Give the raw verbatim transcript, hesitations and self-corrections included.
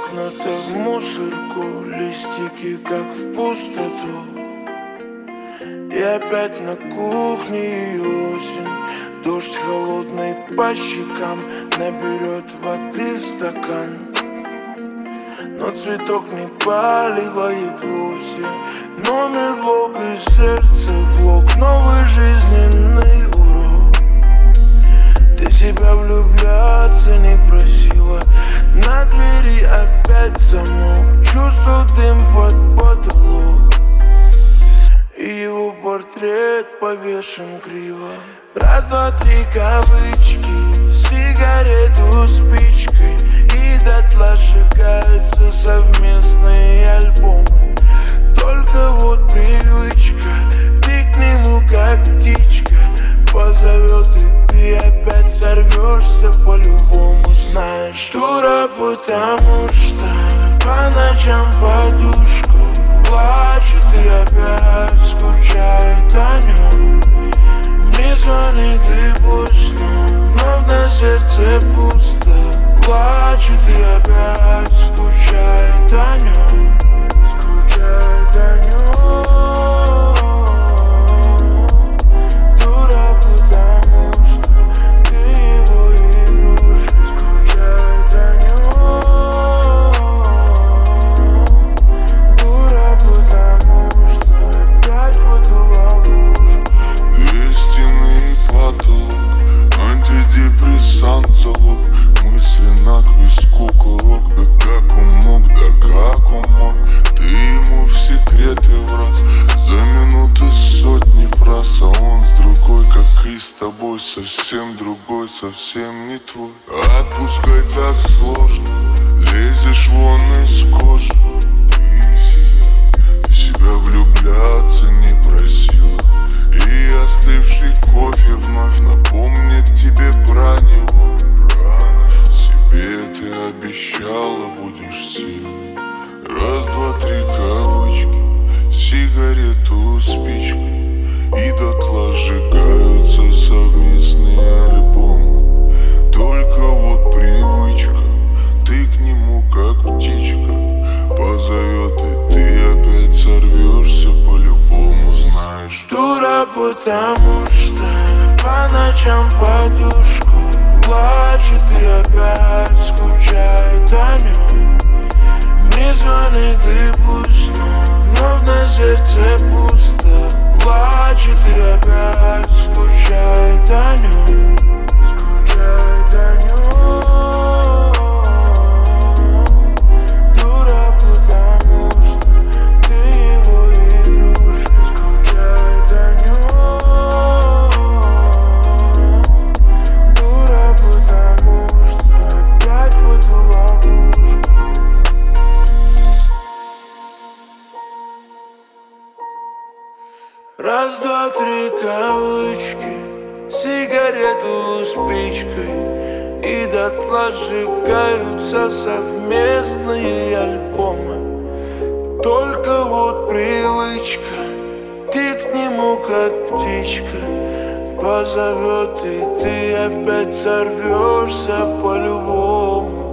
воткнуто в мусорку, листики как в пустоту. И опять на кухне и осень, дождь холодный по щекам наберет воды в стакан. Но цветок не поливает вовсе. Номер блок и сердце блок, новый жизненный урок. Ты себя влюбляться не просила, на двери опять замок, чувствую дым под потолок, и его портрет повешен криво. Раз, два, три кавычки, сигарету спичкой, и дотла сжигаются совместные альбомы. Только вот привычка, ты к нему как птичка позовет, и ты опять сорвешься по-любому. Знаешь, дура, потому что по ночам подушку плачет и опять скучает о нем. Не звонит и пусть, но на сердце пусто. Плачет и опять скучает о нем. Скучает о нем. Дура, потому что ты его игрушка. Скучает о нем. Дура, потому что опять в эту ловушку. Две стены и потолок, антидепрессант залог. Мысли на к виску курок. Да как он мог, да как он мог. Ты ему в секреты враз, за минуты сотни фраз. А он с другой, как и с тобой, совсем другой, совсем не твой. Отпускай так сложно, лезешь вон из кожи. Ты себя влюбляться не просила, и остывший кофе вновь напомнит тебе про него. Себе ты обещала, будешь сильной. Раз, два, три кавычки, сигарету спичкой, и дотла сжигаются совместные альбомы. Только вот привычка, ты к нему как птичка позовет, и ты опять сорвешься по-любому. Знаешь, дура, потому что по ночам подушку плачет и опять скучает о нем. Не звонит и пусть, но на сердце пусто. Плачет и опять скучает о нем. Скучает о нем. Дура, потому что ты его игрушка. Скучает о нем. Дура, потому что опять в эту ловушку. Раз, два, три кавычки, сигарету спичкой, и дотла сжигаются совместные альбомы. Только вот привычка, ты к нему как птичка позовет, и ты опять сорвешься по-любому.